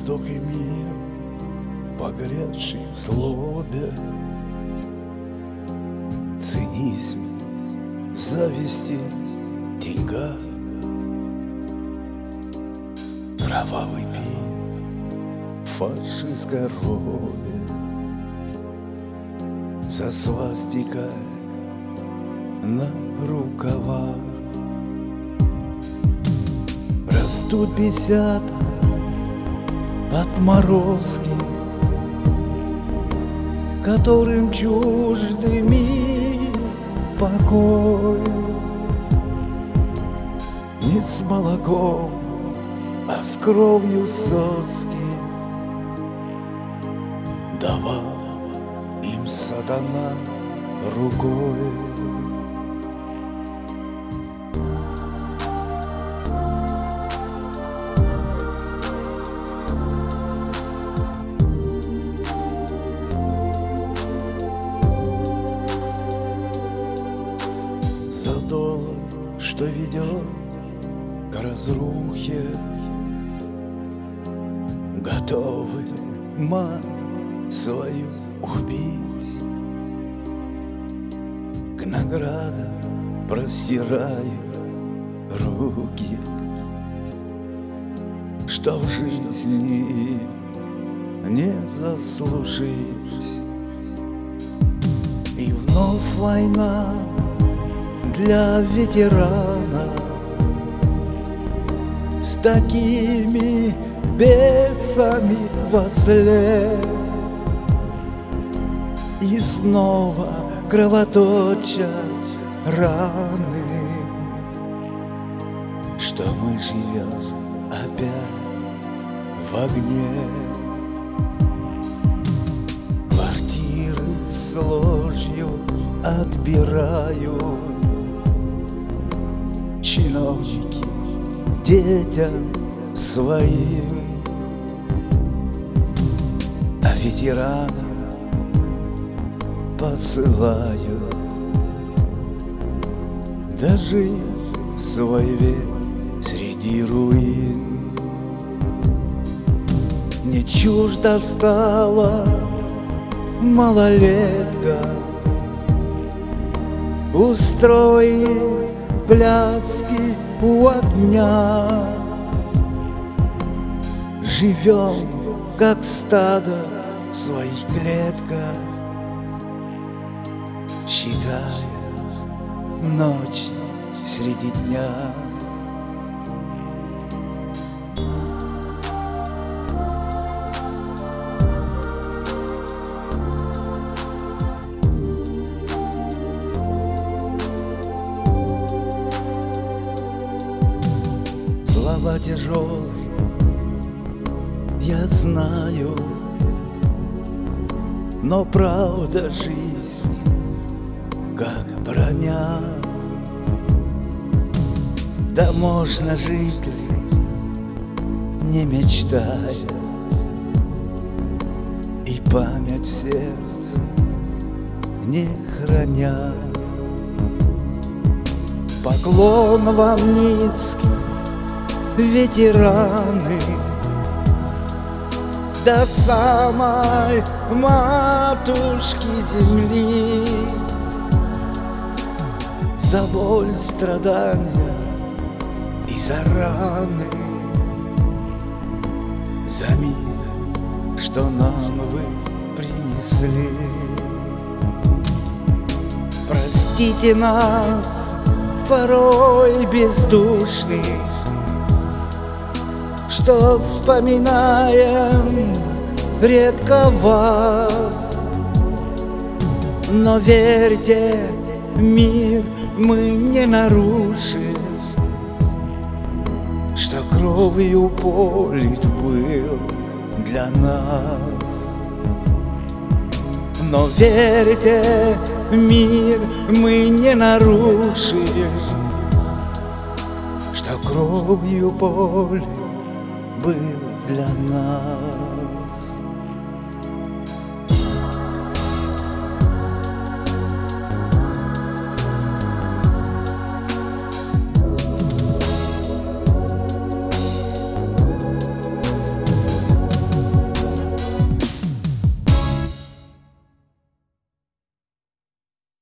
жестокий мир, погрязший в злобе, цинизме, зависти, деньгах, кровавый пир в фашистской робе, со свастикой на рукавах. Растут бесята отморозки, которым чужды мир, покой. Не с молоком, а с кровью соски давал им сатана рукой. За долг, что ведет к разрухе, готовы мать свою убить. К наградам простираю руки, что в жизни не заслужить. И вновь война для ветерана с такими бесами вослед. И снова кровоточат раны, что мы живем опять в огне. Квартиры с ложью отбираю чиновники детям своим, а ветеранам посылаю дожить свой век среди руин. Не чуждо стала малолетка устроить пляски у огня. Живем, как стадо в своих клетках, считая ночь среди дня. Слова тяжелые, я знаю, но правда жизни, как броня. Да можно жить ли, не мечтая, и память в сердце не храня. Поклон вам низкий, ветераны, до самой матушки земли, за боль, страдания и за раны, за мир, что нам вы принесли. Простите нас, порой бездушных, что вспоминаем редко вас. Но верьте, мир мы не нарушим, что кровью полит был для нас. Но верьте, мир мы не нарушим, что кровью полит был для нас.